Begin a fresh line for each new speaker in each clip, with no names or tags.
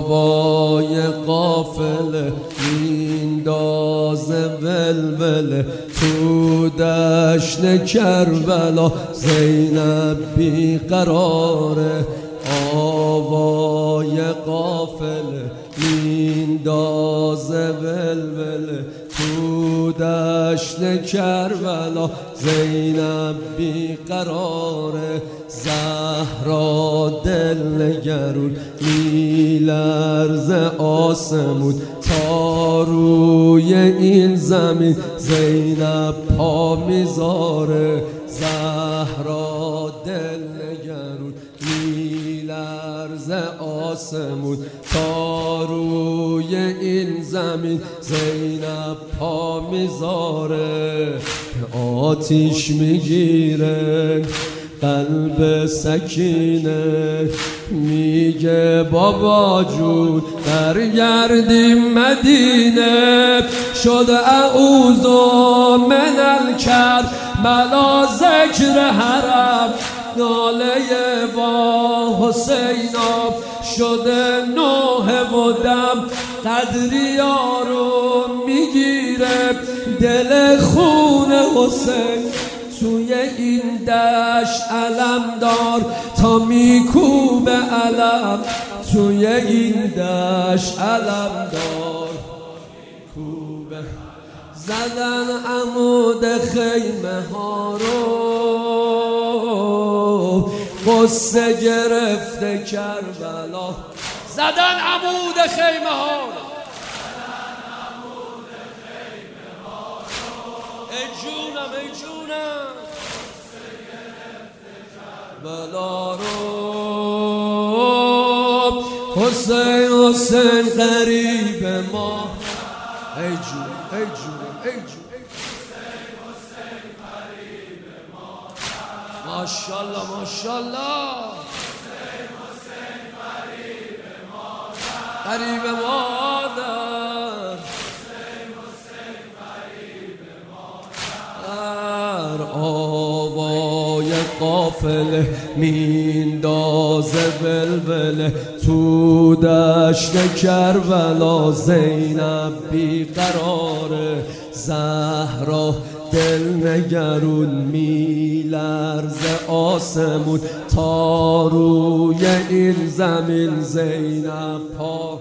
آوای قافله میندازه ولوله تو دشت کربلا زینب بیقراره. آوای قافله میندازه ولوله تو دشت کربلا زینب بیقراره. زهرا دل نگرون میلرزه آسمون تا روی این زمین زینب پا میذاره. زهرا دل نگرون میلرزه آسمون تا روی این زمین زینب پا میذاره. آتیش میگیره قلب سکینه میگه بابا جون برگردیم مدینه. شد اعوذ من الکربلا ذکر حرم ناله با حسینا شده نوحه و دم قدریا رو میگیره دل خون حسین توی این دشت علم دار تا میکوب علم توی این دشت علم دار کوبه. زدن عمود خیمه ها رو قصه گرفته کربلا. زدن عمود خیمه ها رو ای جونم ای جونم بلا رو. حسین حسین قریب ما ای جون ای جون ای جون حسین قریب ما ماشاءالله ماشاءالله. حسین قریب ما قریب مادر آوای قافله میندازه ولوله تو دشت کربلا زینب بیقراره. زهرا دل نگرون میلرزه آسمون تا روی این زمین زینب پا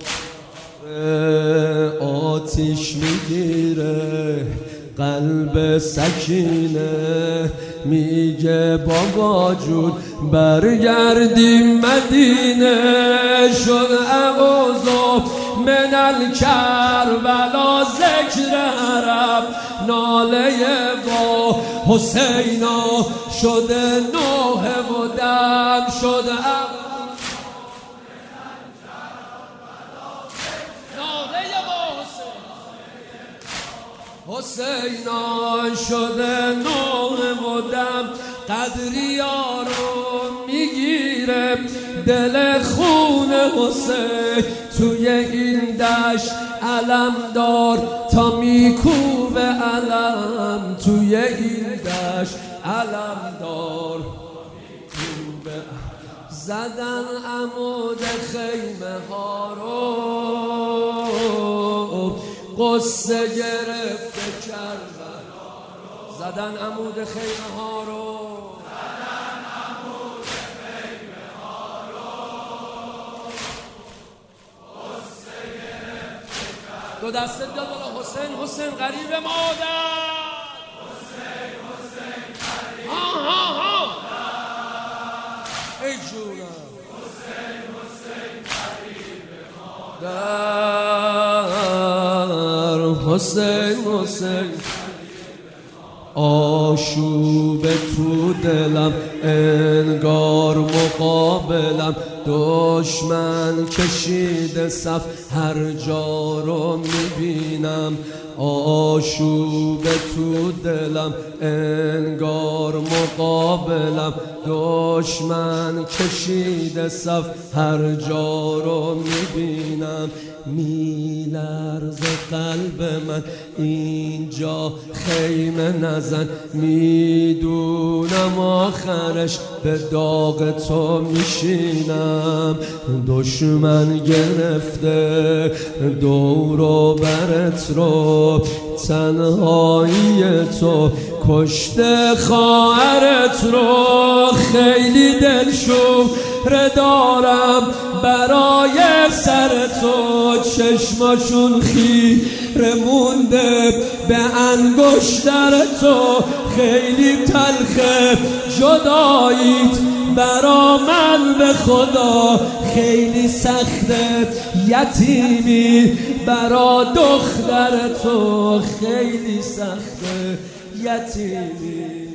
آتیش میگیره قلب سکینه میگه بابا جون برگردیم مدینه. شد اعوذ من الکربلا ذکر حرم ناله با حسینا شده نوحه و دم شد حسینا شده نوحه و دم قدریا رو میگیره دل خون حسین توی این دشت علم دار تا میکوب علم توی این دشت علم دار. زدن عمود خیمه ها رو قصه گرفته کربلا. زدن عمود خیمه ها رو زدن عمود خیمه ها رو قصه گرفته کربلا. دو دسته داد بالا حسین حسین قریب مادر حسین حسین قریب مادر ای جونم حسین حسین قریب مادر حسین حسین. آشوب تو دلم انگار مقابلم دشمن کشیده صف هر جا رو میبینم. آشوب تو دلم انگار مقابلم دشمن کشیده صف هر جا رو میبینم. میلرزه قلب من اینجا خیمه نزن میدونم آخرش به داغ تو میشینم. شیرم دشمن گرفته دور و برت رو، تنهایی تو کشته خواهرت رو. خیلی دلشوره دارم برای سر تو، چشماشون خیره مونده به انگشتر تو. خیلی تلخه جداییت برا من به خدا، خیلی سخته یتیمی برا دختر تو، خیلی سخته یتیمی.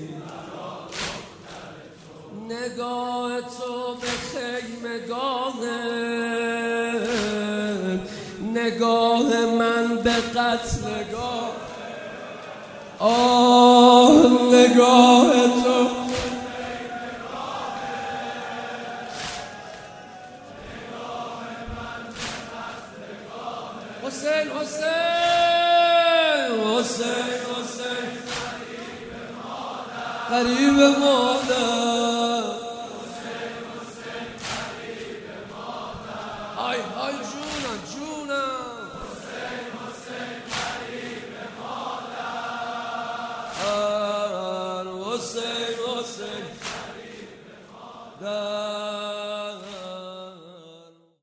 نگاه تو به خیمگاهه، نگاه من به قتلگاه. آه نگاه تو حسین حسین حسین حسین قریب مادر، های های جونم جونم. حسین حسین قریب مادر، حسین حسین قریب مادر.